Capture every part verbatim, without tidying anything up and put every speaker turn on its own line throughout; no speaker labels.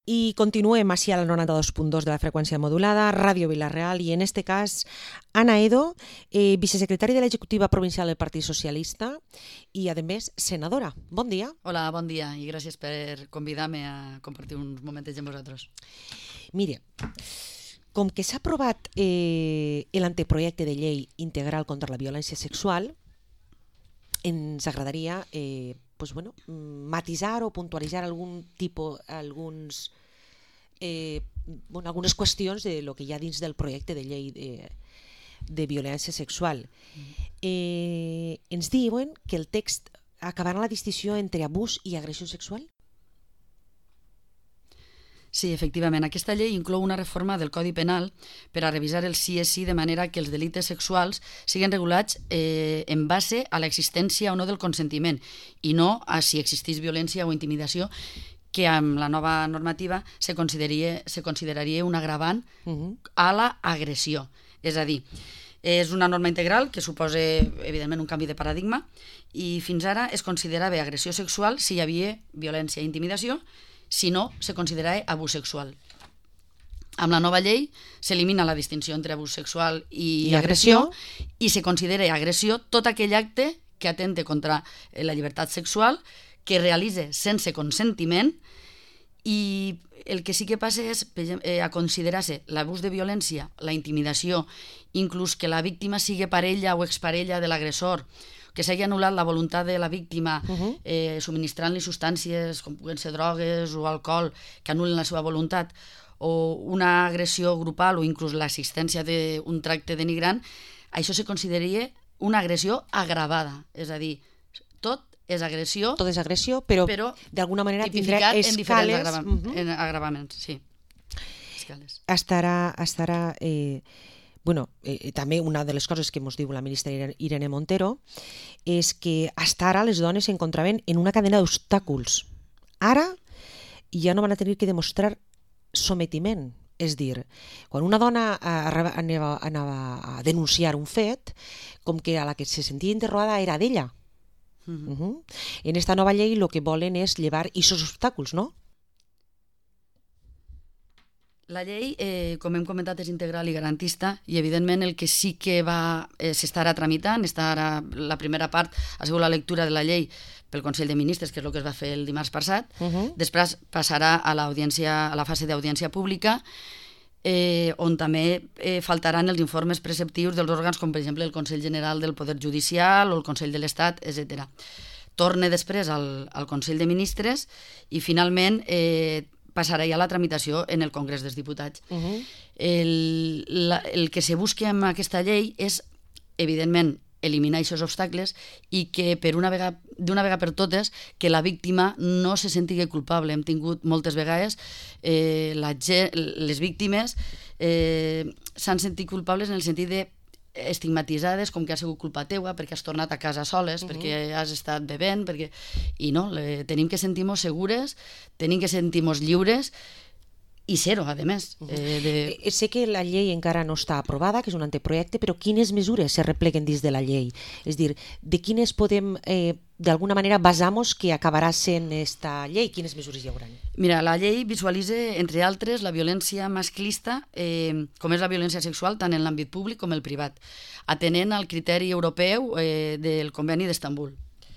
Y continuem així al noranta-dos punt dos de la freqüència modulada, Ràdio Vila-real, i en este cas Ana Edo, eh, vicesecretària de l'Executiva Provincial del Partit Socialista i, a més, senadora. Bon dia.
Hola, bon dia i gràcies per convidar-me a compartir uns moments amb vosaltres.
Mire, com que s'ha aprovat eh, l'anteprojecte de llei integral contra la violència sexual, ens agradaria eh, pues bueno, matisar o puntualitzar algun tipus, alguns, eh, bueno, algunes qüestions de lo que hi ha dins del projecte de llei de, de violència sexual. Eh, ens diuen que el text acabarà la distinció entre abús i agressió sexual?
Sí, efectivament. Aquesta llei inclou una reforma del Codi Penal per a revisar el sí és sí de manera que els delictes sexuals siguin regulats eh, en base a l'existència o no del consentiment i no a si existís violència o intimidació, que amb la nova normativa se consideraria, se consideraria un agravant uh-huh. a l'agressió. És a dir, és una norma integral que suposa, evidentment, un canvi de paradigma i fins ara es considerava agressió sexual si hi havia violència i intimidació, si no, se considera abús sexual. Amb la nova llei s'elimina la distinció entre abús sexual i, I agressió, agressió i se considera agressió tot aquell acte que atente contra la llibertat sexual, que realitza sense consentiment, i el que sí que passa és eh, a considerar-se l'abús de violència, la intimidació, inclús que la víctima sigui parella o exparella de l'agressor, que s'hagi anul·lat la voluntat de la víctima uh-huh. eh, subministrant-li substàncies com puguen ser drogues o alcohol que anul·len la seva voluntat, o una agressió grupal o inclús l'assistència d'un tracte denigrant, això se consideraria una agressió agravada. És a dir, tot és agressió,
tot és agressió però, però d'alguna manera tindrà escales. En diferents
agrava uh-huh. en agravaments, sí. Escales.
Estarà... estarà eh... Bueno, eh, també una de les coses que ens diu la ministra Irene Montero és que fins ara les dones s'encontraven en una cadena d'obstàculs. Ara ja no van a tenir que demostrar sometiment. És dir, quan una dona anava, anava a denunciar un fet, com que a la que se sentia interrogada era d'ella. Uh-huh. Uh-huh. En esta nova llei el que volen és llevar aquests obstàculs, no?
La llei, eh, com hem comentat, és integral i garantista i, evidentment, el que sí que va eh, s'està ara tramitant, està ara, la primera part ha sigut la lectura de la llei pel Consell de Ministres, que és el que es va fer el dimarts passat. Uh-huh. Després passarà a l'audiència, a la fase d'audiència pública, eh, on també eh, faltaran els informes preceptius dels òrgans, com per exemple el Consell General del Poder Judicial o el Consell de l'Estat, etcètera. Torna després al, al Consell de Ministres i, finalment, eh, passarà ja la tramitació en el Congrés dels Diputats. Uh-huh. el, la, el que se busca amb aquesta llei és, evidentment, eliminar aquests obstacles i que per una vegada, d'una vegada per totes, que la víctima no se sentigui culpable. Hem tingut moltes vegades eh, la, les víctimes eh, s'han sentit culpables en el sentit de estigmatitzades, com que ha sigut culpa teua perquè has tornat a casa soles, uh-huh. perquè has estat bevent, perquè... i no, le... tenim que sentir-nos segures, tenim que sentir-nos lliures i ser-ho, a més.
Uh-huh. eh, de... Sé que la llei encara no està aprovada, que és un anteprojecte, però quines mesures se repleguen dins de la llei? És dir, de quines podem, eh, d'alguna manera, basar-nos que acabarà sent esta llei? Quines mesures hi haurà?
Mira, la llei visualitza, entre altres, la violència masclista, eh, com és la violència sexual, tant en l'àmbit públic com el privat, atenent al criteri europeu eh, del Conveni d'Estambul.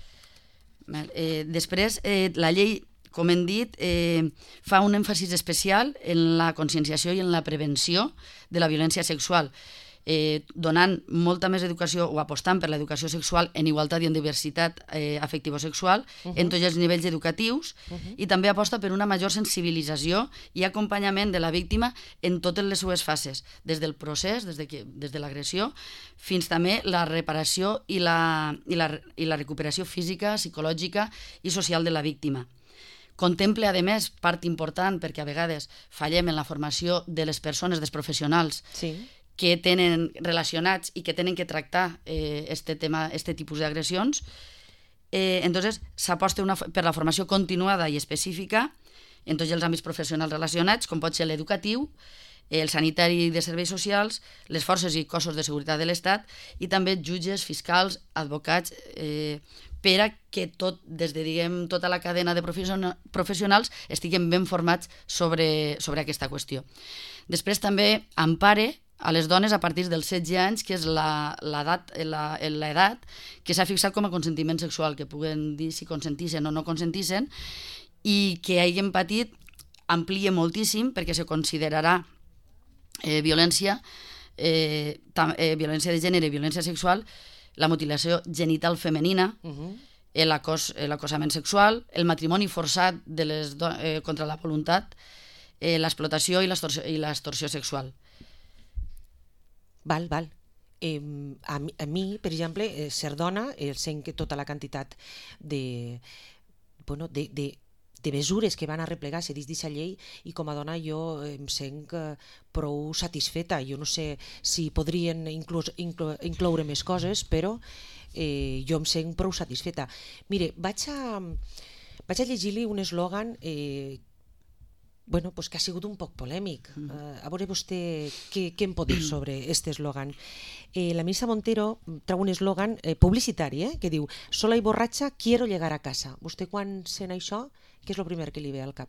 Eh, després, eh, la llei, com hem dit, eh, fa un èmfasis especial en la conscienciació i en la prevenció de la violència sexual, eh, donant molta més educació o apostant per l'educació sexual en igualtat i en diversitat eh, afectivo-sexual uh-huh. en tots els nivells educatius uh-huh. i també aposta per una major sensibilització i acompanyament de la víctima en totes les seues fases, des del procés, des de, que, des de l'agressió, fins també la reparació i la, i, la, i la recuperació física, psicològica i social de la víctima. Contempla, a més, part important, perquè a vegades fallem en la formació de les persones, dels professionals, sí. que tenen relacionats i que tenen que tractar eh, este tema, este tipus d'agressions. Eh, entonces, s'aposta una, per la formació continuada i específica en tots els àmbits professionals relacionats, com pot ser l'educatiu, el sanitari de serveis socials, les forces i cossos de seguretat de l'Estat i també jutges, fiscals, advocats, eh, per a que tot, des de diguem, tota la cadena de professionals estiguem ben formats sobre, sobre aquesta qüestió. Després també empare a les dones a partir dels setze anys, que és l'edat que s'ha fixat com a consentiment sexual, que puguen dir si consentixen o no consentixen, i que hagin patit amplia moltíssim perquè se considerarà eh, violència, eh, tam, eh, violència de gènere i violència sexual, la mutilació genital femenina, uh-huh. l'acossament sexual, el matrimoni forçat de les do- eh, contra la voluntat, eh, l'explotació i l'extorsió sexual.
Val, val. Eh, a, mi, a mi, per exemple, eh, ser dona, eh, sent que tota la quantitat de, bueno, de, de, de mesures que van a replegar-se dins d'aquesta llei, i com a dona jo em sent eh, prou satisfeta. Jo no sé si podrien inclús, inclo, incloure més coses, però eh, jo em sent prou satisfeta. Mire, vaig a, vaig a llegir-li un eslògan eh, bueno, pues que ha sigut un poc polèmic. Mm. Uh, a veure vostè què, què em pot dir sobre aquest eslògan. Eh, la ministra Montero trau un eslògan eh, publicitari eh, que diu «Sola i borratxa, quiero llegar a casa». Vostè quan sent això, què és el primer que li ve al cap?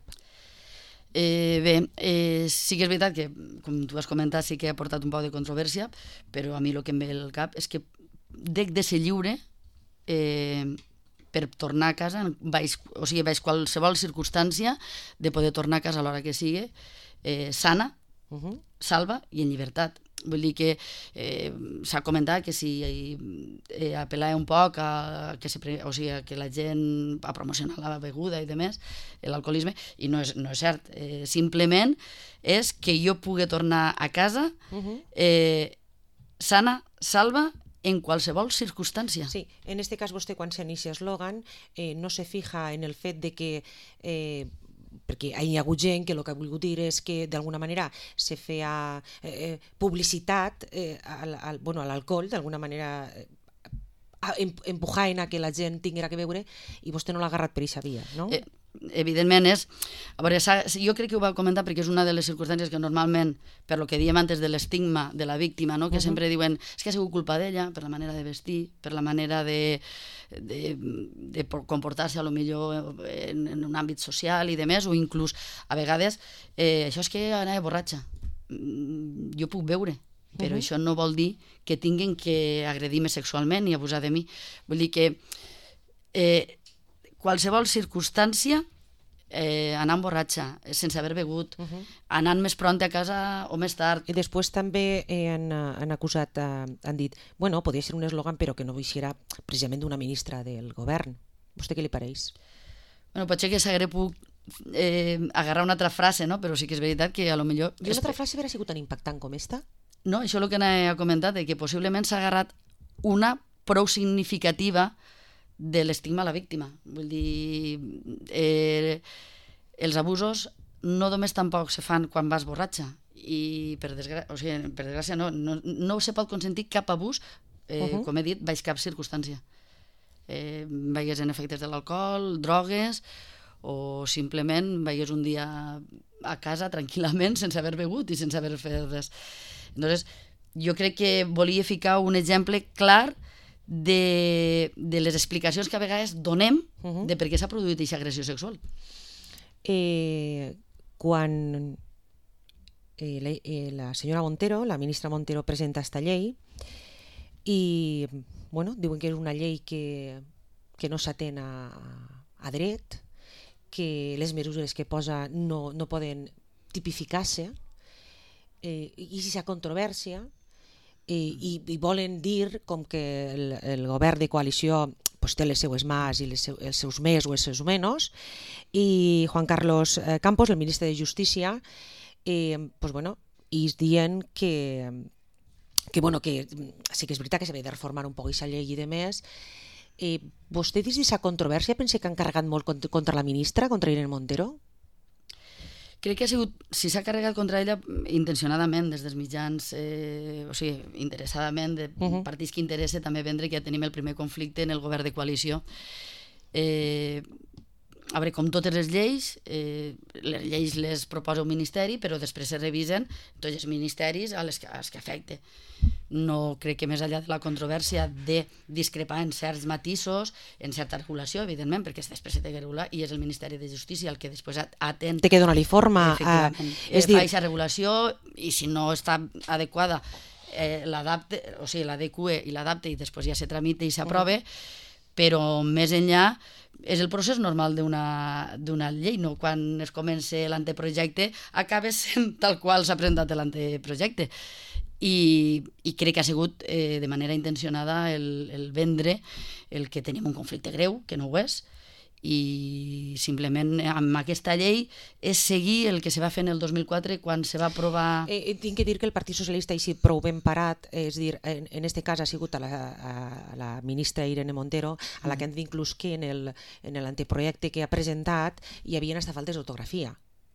Eh, bé, eh, sí que és veritat que, com tu has comentat, sí que ha portat un poc de controvèrsia, però a mi el que em ve al cap és que dec de ser lliure eh, per tornar a casa, baix, o sigui, baix qualsevol circumstància, de poder tornar a casa a l'hora que sigui, eh, sana, uh-huh. salva i en llibertat. Vull dir que eh, s'ha comentat que si eh, apel·lava un poc a que, se, o sigui, a que la gent a promocionar la beguda i demés, l'alcoholisme, i no és, no és cert. Eh, simplement és que jo pugui tornar a casa uh-huh. eh, sana, salva, en qualsevol circumstància.
Sí, en este cas vostè quan s'inicia eslògan eh, no se fija en el fet de que eh, perquè hi ha hagut gent que el que ha volgut dir és que d'alguna manera se feia eh, publicitat eh, al, al, bueno, a l'alcohol, d'alguna manera eh, empujant a que la gent tinguera que beure, i vostè no l'ha agarrat per aquesta via, no?
Eh, evidentment és... A veure, jo crec que ho va comentar perquè és una de les circumstàncies que normalment, per lo que diem antes de l'estigma de la víctima, no? Que uh-huh. sempre diuen és que ha sigut culpa d'ella, per la manera de vestir, per la manera de, de, de comportar-se a lo millor en, en un àmbit social i demés, o inclús a vegades eh, això és que anava borratxa. Jo puc beure, però uh-huh. això no vol dir que tinguin que agredir-me sexualment i abusar de mi. Vull dir que eh, qualsevol circumstància, eh, anant borratxa, sense haver begut, uh-huh. anant més pront a casa o més tard.
I després també eh, han, han acusat, eh, han dit, bueno, podia ser un eslògan però que no veixiera precisament d'una ministra del govern. Vostè què li pareix?
Bueno, potser que s'hagués pogut eh, agarrar una altra frase, no? Però sí que és veritat que a lo millor...
I una altra frase hauria sigut tan impactant com esta?
No, això és el que n'he comentat, que possiblement s'ha agarrat una prou significativa de l'estigma a la víctima. Vull dir, eh, els abusos no només tampoc se fan quan vas borratxa, i per desgràcia, o sigui, per desgràcia no, no, no se pot consentir cap abús, eh, uh-huh. com he dit, baix cap circumstància. Eh, veies en efectes de l'alcohol, drogues, o simplement veies un dia a casa tranquil·lament sense haver begut i sense haver fet res. Entonces, jo crec que volia ficar un exemple clar de, de les explicacions que a vegades donem uh-huh. de per què s'ha produït aquesta agressió sexual.
Eh, quan eh, la, eh, la senyora Montero, la ministra Montero, presenta esta llei i bueno, diuen que és una llei que, que no s'atén a, a dret, que les mesures que posa no, no poden tipificar-se, eh, i si hi ha controvèrsia, eh, i, i volen dir com que el, el govern de coalició pues, té les seues mas i les seu, els seus més o els seus menys, i Juan Carlos Campos, el ministre de Justícia, eh, pues, bueno, i dient que, que, bueno, que sí que és veritat que s'havia de reformar un poc aquesta llei i de més. Eh, vostè dins d'aquesta controvèrsia pensa que han carregat molt contra la ministra, contra Irene Montero?
Crec que ha sigut, si s'ha carregat contra ella intencionadament des dels mitjans, eh, o sigui, interessadament, de uh-huh. partits que interessa també vendre que ja tenim el primer conflicte en el govern de coalició. Eh, a veure, com totes les lleis, eh, les lleis les proposa un ministeri, però després se revisen tots els ministeris a les que, als que afecte. No crec que més enllà de la controvèrsia de discrepar en certs matisos, en certa regulació, evidentment, perquè després se té que regular i és el Ministeri de Justícia el que després atén...
Té que donar-li forma.
A,
és
eh,
dir...
fa aquesta regulació i si no està adequada eh, l'adapte, o sigui, l'adeqüe i l'adapte i després ja se tramita i s'aprova, mm. però més enllà és el procés normal d'una llei, no? Quan es comença l'anteprojecte acaba sent tal qual s'ha presentat l'anteprojecte. I, i crec que ha sigut eh, de manera intencionada el, el vendre el que tenim un conflicte greu, que no ho és, i simplement amb aquesta llei és seguir el que se va fer en el dos mil quatre quan se va aprovar...
Eh, tinc que dir que el Partit Socialista ha sigut prou ben parat, és dir, en, en este cas ha sigut a la, a la ministra Irene Montero, a la que han dit inclús que en el, en l'anteprojecte que ha presentat hi havia hasta faltes d'ortografia.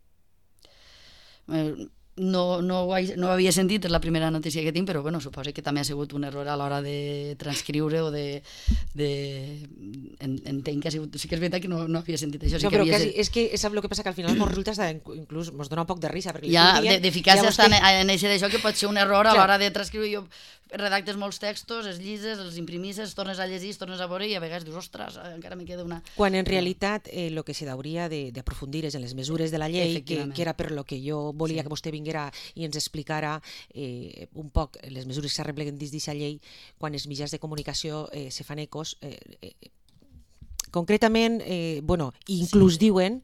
Eh, No, no, ho, no ho havia sentit, és la primera notícia que tinc, però bueno, suposo que també ha sigut un error a l'hora de transcriure o de... de en, entenc que ha sigut... Sí que és veritat que no, no havia sentit això. Sí
no,
que
però
havia...
quasi, és que sap el que passa, que al final ens resulta hasta, inclús ens dona un poc de risa.
Ja, de, de ficar-se
vostè...
en, en això d'això que pot ser un error a l'hora de transcriure. Jo redactes molts textos, els llises, els imprimisses, tornes a llegir, tornes a veure i a vegades dius, ostres, encara me queda una...
Quan en realitat el eh, que s'hauria d'aprofundir és en les mesures de la llei, que, que era per lo que jo volia sí. que vostè vinguera i ens explicara eh, un poc les mesures que s'arreglen dins d'aquesta llei quan els mitjans de comunicació eh, se fan ecos. Eh, eh, concretament, eh, bueno, inclús sí. diuen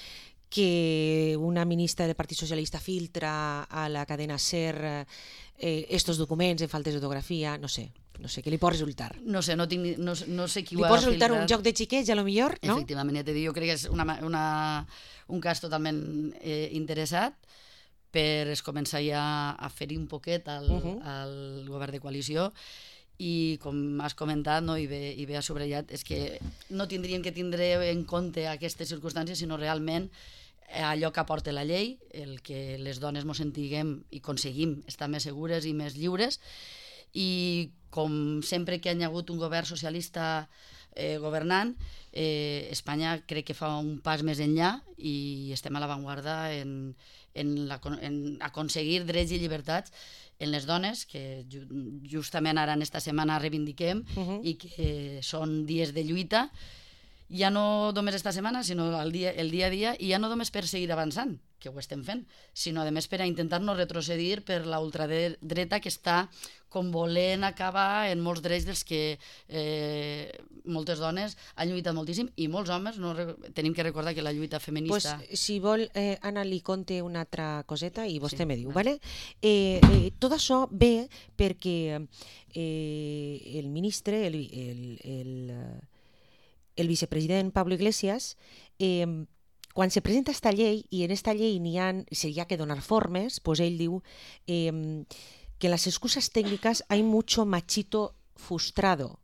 que una ministra del Partit Socialista filtra a la cadena SER eh, estos documents en faltes d'ortografia, no sé, no sé, què li pot resultar?
No sé, no, tinc, no, no sé qui
li
ho ha
pot resultar
filtrat.
Un joc de xiquets, a lo millor, no?
Efectivament, ja t'he dit, jo crec que és una, una, un cas totalment eh, interessat per es començar ja a fer-hi un poquet al, uh -huh. al govern de coalició i com has comentat, no, i, bé, i bé has subratllat, és que no tindríem que tindre en compte aquestes circumstàncies, sinó realment allò que aporta la llei, el que les dones ens sentiguem i aconseguim estar més segures i més lliures, i com sempre que hi ha hagut un govern socialista eh, governant, eh, Espanya crec que fa un pas més enllà i estem a l'avantguarda en, en, la, en aconseguir drets i llibertats en les dones, que ju justament ara en esta setmana reivindiquem uh -huh. i que són dies de lluita, ja no només esta setmana, sinó el dia, el dia a dia, i ja no només per seguir avançant, que ho estem fent, sinó a més per a intentar no retrocedir per la ultradreta que està com volent acabar en molts drets dels que eh, moltes dones han lluitat moltíssim i molts homes. No, tenim que recordar que la lluita feminista...
Pues, si vol, eh, Anna, li conte una altra coseta i vostè sí, me diu,
vale?
¿vale? Eh, eh, tot això ve perquè eh, el ministre, el, el, el, el vicepresident Pablo Iglesias, eh, quan se presenta esta llei, i en esta llei n'hi ha, si hi ha que donar formes, pues ell diu eh, que en las excusas técnicas hay mucho machito frustrado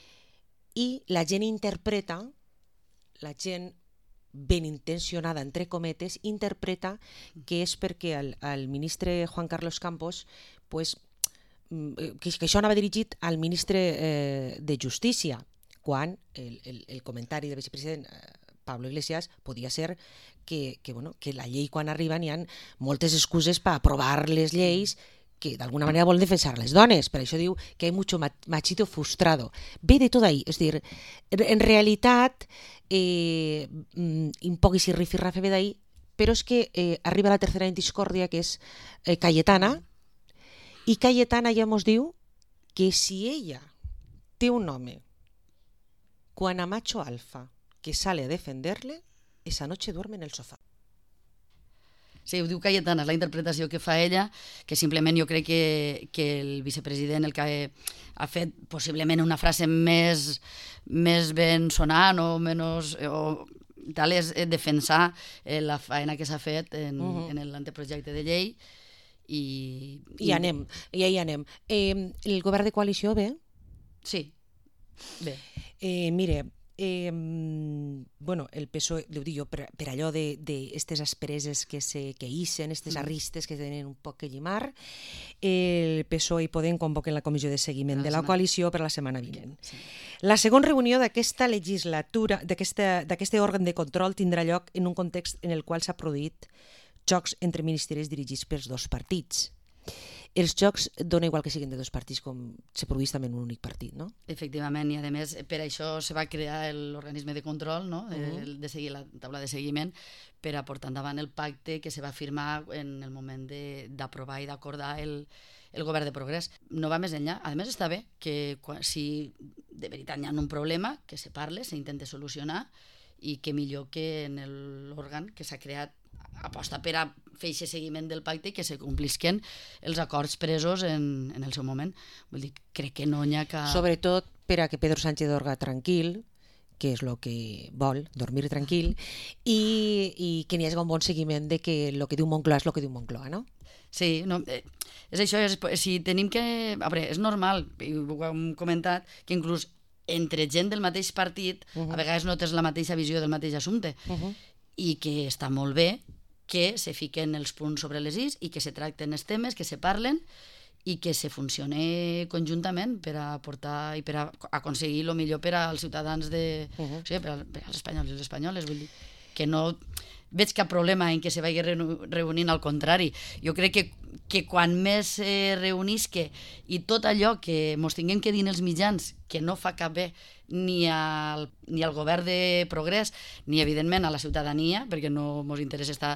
y la gent interpreta, la gent ben intencionada, entre cometes, interpreta que és perquè el, el ministre Juan Carlos Campos, pues, que, que això anava dirigit al ministre eh, de Justícia, quan el, el, el comentari del vicepresident eh, Pablo Iglesias podia ser que, que, bueno, que la llei quan arriba n'hi ha moltes excuses per aprovar les lleis que d'alguna manera volen defensar les dones. Per això diu que hi ha mucho machito frustrado. Ve de tot ahí. És dir, en realitat, eh, un poc i si rifirrafe ve d'ahí, però és que eh, arriba la tercera en discòrdia, que és eh, Cayetana, i Cayetana ja mos diu que si ella té un home quan a macho alfa que sale a defenderle, esa noche duerme en el sofá.
Sí, ho diu Cayetana, és la interpretació que fa ella, que simplement jo crec que, que el vicepresident el que ha fet possiblement una frase més, més ben sonant o menys... O, tal és defensar eh, la feina que s'ha fet en, uh -huh. en l'anteprojecte de llei i...
I anem, i ahí anem. Eh, el govern de coalició ve?
Sí, bé.
Eh, mire, eh, bueno, el P S O E, ho dic jo, per, per allò d'estes aspereses que se que ixen, estes arristes que tenen un poc que llimar, el P S O E i Podem convoquen la comissió de seguiment de la coalició per la setmana vinent. Sí. La segona reunió d'aquesta legislatura, d'aquest òrgan de control, tindrà lloc en un context en el qual s'ha produït jocs entre ministeris dirigits pels dos partits. Els jocs dona igual que siguin de dos partits com se produeix també en un únic partit, no?
Efectivament, i a més per això se va crear l'organisme de control, no? Uh-huh. el, de seguir la taula de seguiment, per a portar endavant el pacte que se va firmar en el moment d'aprovar i d'acordar el, el govern de progrés. No va més enllà. A més està bé que quan, si de veritat hi ha un problema, que se parle, se intente solucionar, i que millor que en l'òrgan que s'ha creat aposta per a fer aquest seguiment del pacte i que se complisquen els acords presos en, en el seu moment. Vull dir, crec que no hi ha cap...
Sobretot per a que Pedro Sánchez dorga tranquil, que és el que vol, dormir tranquil, i, i que n'hi hagi un bon seguiment de que el que diu Moncloa és el que diu Moncloa, no?
Sí, no, eh, és això, és, si tenim que... A veure, és normal, i ho hem comentat, que inclús entre gent del mateix partit, uh-huh. a vegades no tens la mateixa visió del mateix assumpte, uh-huh. i que està molt bé que se fiquen els punts sobre les is i que se tracten els temes, que se parlen i que se funcione conjuntament per a portar i per a aconseguir el millor per als ciutadans de... Uh-huh. O sigui, per, a, per als espanyols i les espanyoles, vull dir que no veig cap problema en que se vagi reunint, al contrari. Jo crec que, que quan més se reunisque i tot allò que mos tinguem que dir els mitjans, que no fa cap bé ni al, ni al govern de progrés, ni evidentment a la ciutadania, perquè no mos interessa estar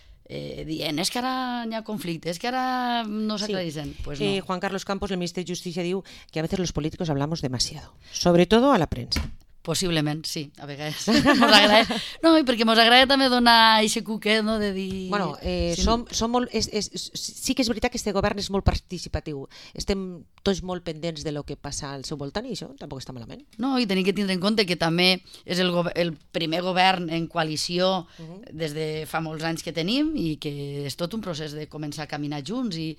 eh, dient és que ara hi ha conflicte, és que ara no s'aclareixen. Sí. Pues no.
eh, Juan Carlos Campos, el ministre de Justicia, diu que a veces los políticos hablamos demasiado, sobre todo a la prensa.
Possiblement, sí, a vegades. Mos agrada. No, i perquè mos agrada també donar aquest cuquet, no?, de dir...
Bueno, eh, sí. som, som molt, és, és, sí que és veritat que este govern és molt participatiu. Estem tots molt pendents de lo que passa al seu voltant i això tampoc està malament.
No, i tenim que tindre en compte que també és el, el primer govern en coalició uh-huh. des de fa molts anys que tenim i que és tot un procés de començar a caminar junts i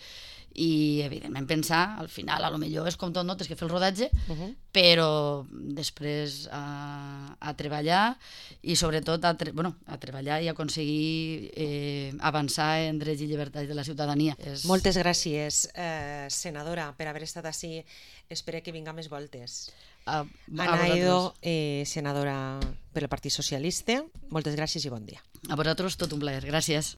i evidentment pensar, al final a lo millor és com tot, no? Tens que fer el rodatge, uh-huh. però després a, a treballar i sobretot a, tre bueno, a treballar i aconseguir eh, avançar en drets i llibertats de la ciutadania. És...
Moltes gràcies, eh, senadora, per haver estat així. Espero que vinga més voltes.
A, a
Ana Edo, eh, senadora per el Partit Socialista, moltes gràcies i bon dia.
A vosaltres tot un plaer, gràcies.